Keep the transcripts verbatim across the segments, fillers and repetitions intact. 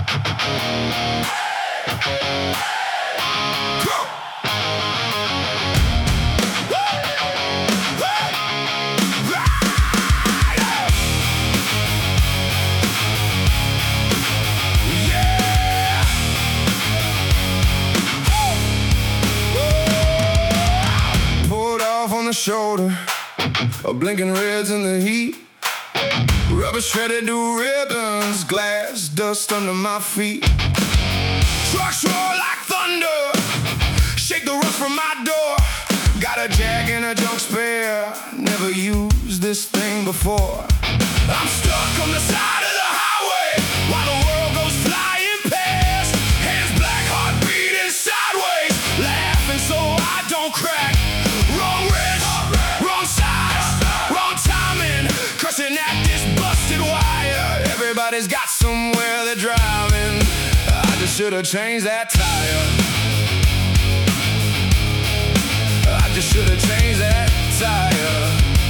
The shoulder, a blinking reds in the heat, rubber shredded to ribbons, glass dust under my feet. Trucks roar like thunder, shake the rust from my door. Got a jack and a junk spare, never used this thing before. I'm stuck on the side of the highway while the world goes flying past. Hands black, heart beating sideways, laughing so I don't crack. Wrong wrist, wrong size, wrong timing, cursing at this busted wire. Everybody's got somewhere they're driving. I just should've changed that tire. I just should've changed that tire.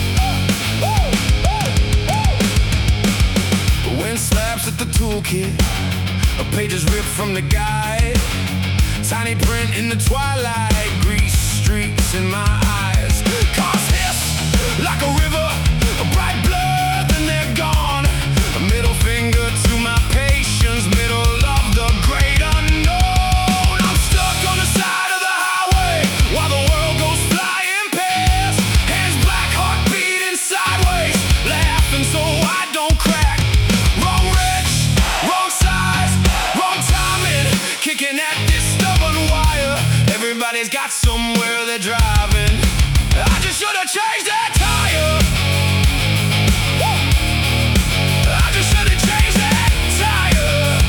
The wind slaps at the toolkit, a page is ripped from the guide. Tiny print in the twilight, grease streaks in my eyes. Cars hiss like a river, a bright blood, then they're gone. A middle finger to my patience, middle of the great unknown. I'm stuck on the side of the highway while the world goes flying past. Hands black, heart beating sideways, laughing so I don't crack. Wrong wrench, wrong size, wrong timing, kicking at this stubborn wire. Everybody's got somewhere they're driving. I just should've changed that tire. Woo! I just should've changed that tire.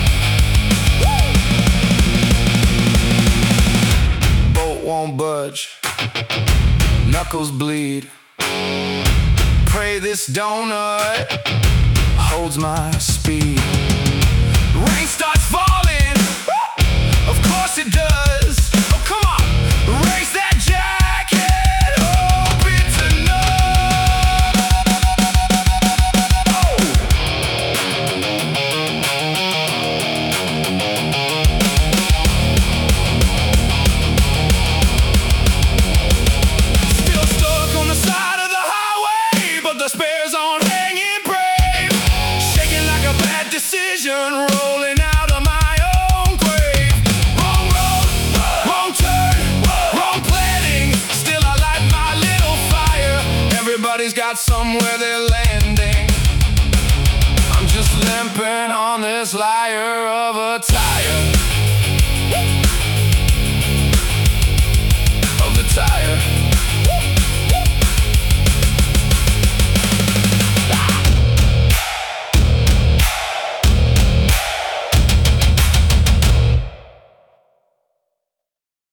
Woo! Boat won't budge, knuckles bleed. Pray this donut holds my speed. Rain starts falling, of course it does. Oh, come on, raise that jacket, hope it's enough. Still stuck on the side of the highway, but the spares aren't hanging brave. Shaking like a bad decision, rolling out of my own grave. Wrong road, wrong turn, wrong planning. Still I light my little fire. Everybody's got somewhere they're landing. I'm just limping on this lyre of a tire.